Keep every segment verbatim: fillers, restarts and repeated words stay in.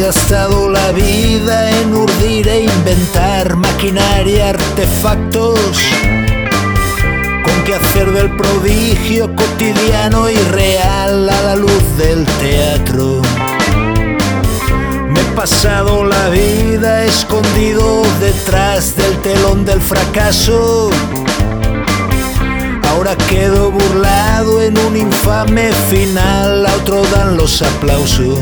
gastado la vida en urdir e inventar maquinaria, artefactos con que hacer del prodigio cotidiano y real a la luz del teatro. Me he pasado la vida escondido detrás del telón del fracaso. Ahora quedo burlado en un infame final, a otro dan los aplausos.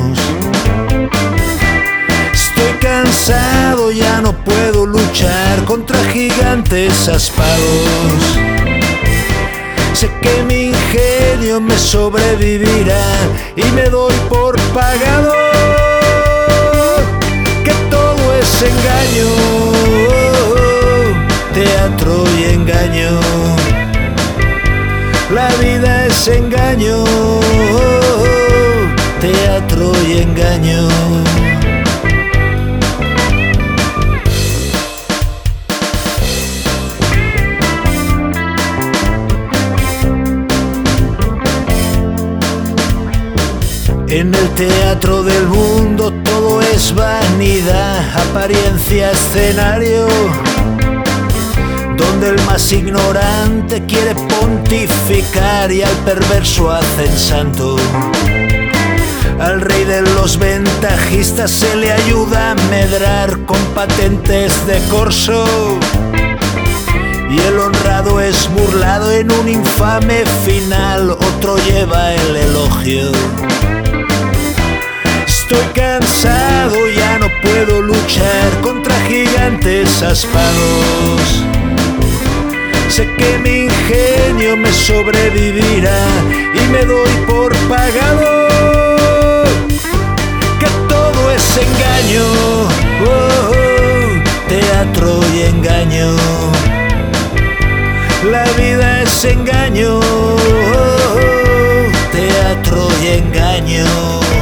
Estoy cansado, ya no puedo luchar contra gigantes aspados. Sé que mi ingenio me sobrevivirá y me doy por pagado, que todo es engaño, teatro y engaño. La vida es engaño, teatro y engaño. En el teatro del mundo todo es vanidad, apariencia, escenario, donde el más ignorante quiere pontificar y al perverso hacen santo. Al rey de los ventajistas se le ayuda a medrar con patentes de corso, y el honrado es burlado en un infame final, otro lleva el elogio. Estoy cansado, ya no puedo luchar contra gigantes aspados. Sé que mi ingenio me sobrevivirá y me doy por pagado, que todo es engaño, oh, oh, teatro y engaño. La vida es engaño, oh, oh, teatro y engaño.